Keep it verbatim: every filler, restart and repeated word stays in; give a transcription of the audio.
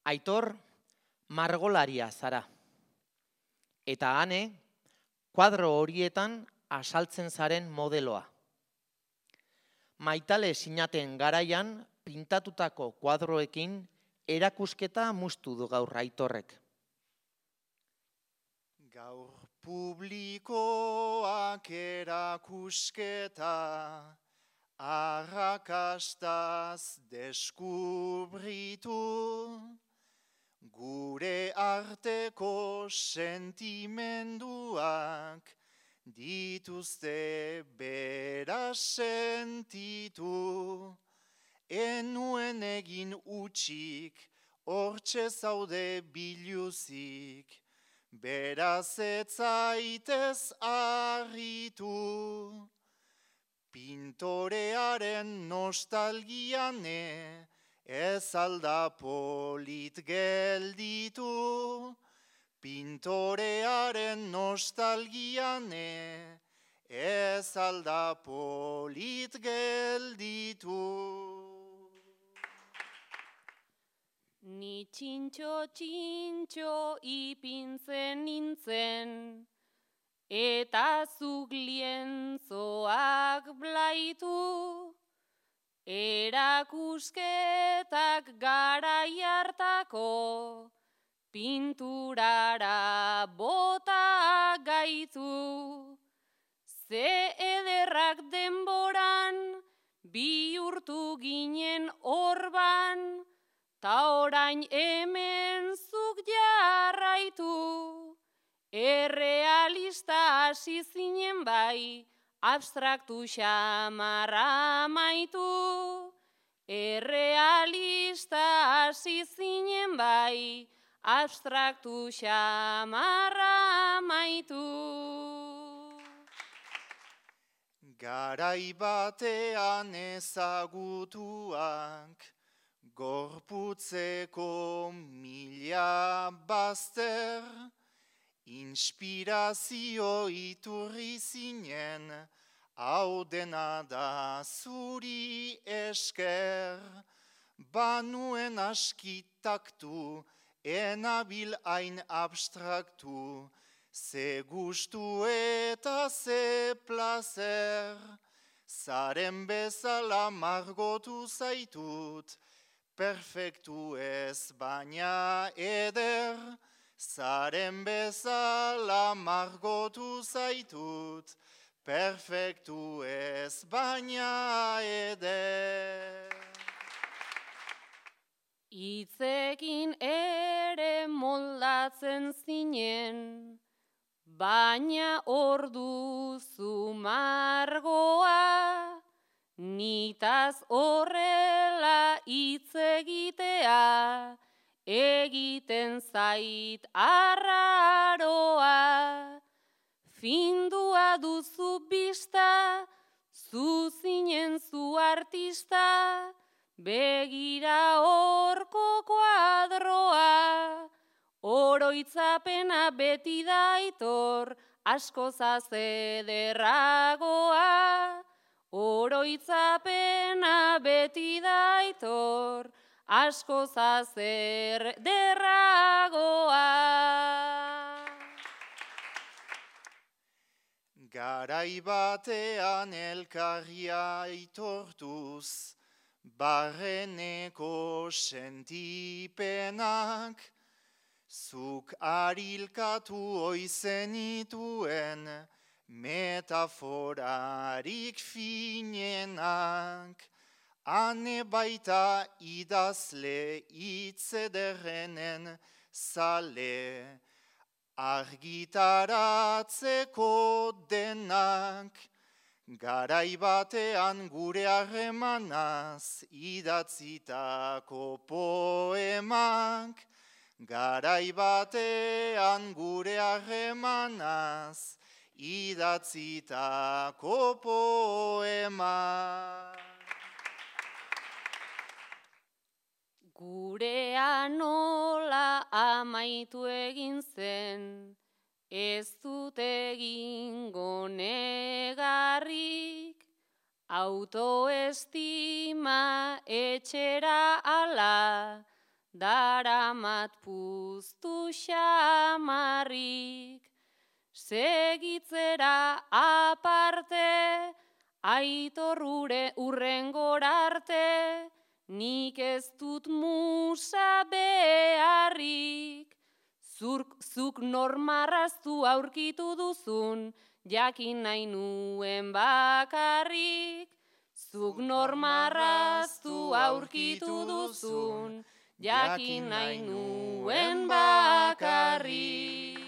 Aitor, margolaria zara. Eta Ane, kuadro horietan asaltzen zaren modeloa. Maitale sinaten garaian pintatutako kuadroekin erakusketa mustu du gaur Aitorrek. Gaur publikoak erakusketa, arrakastaz deskubritu, gure arteko sentimenduak dituzte beraz sentitu, enuen egin utxik, hortxe zaude biluzik, beraz ez zaitez harritu. Pintorearen nostalgiane, ez alda polit gelditu. Pintorearen nostalgiane, ez alda polit gelditu. Ni txintxo txintxo ipintzen nintzen, eta zuk lientzoak blaitu, erakusketak garai hartako, pinturara bota gaitu. Ze ederrak denboran, bihurtu ginen orban, ta orain hemen zuk jarraitu. Errealista hasi zinen bai, abstraktu xamarra maitu. Errealista hasi zinen bai, abstraktu xamarra maitu. Garai batean ezagutuak, gorputzeko mila bazter, inspirazio iturri zinen, hau dena da zuri esker, banuen askitaktu, enabil hain abstraktu, ze gustu eta ze plazer, zaren bezala margotu zaitut, perfektu ez baina eder, zaren bezala margotu zaitut, perfektu ez baina eder. Hitzekin ere moldatzen zinen, baina orduzu margoa, nitaz horrela hitz egitea, egiten zait arraroa. Findua duzu bista, zu zinen zu artista, begira horko kuadroa. Oroitzapena beti daitor, askozaz ederragoa. Oroitzapena beti daitor, askozaz ederragoa. Garai batean elkarria aitortuz, barreneko sentipenak, zuk arilkatu oizenituen metaforarik finenak, ane baita idazle itzederrenen zale, argitaratzeko denak, garai batean gure harremanaz idatzitako poemak, garai batean gure harremanaz idatzitako poemak. Gurea nola amaitu egin zen, ez dut egingo negarrik, autoestima etxera ala, daramat puztu xamarrik. Segitzera aparte, Aitor ure urrengora arte, nik ez dut musa beharrik. Zurk, zuk normarraztu aurkitu duzun, jakin nahi nuen bakarrik. Zuk normarraztu aurkitu duzun, jakin nahi nuen bakarrik.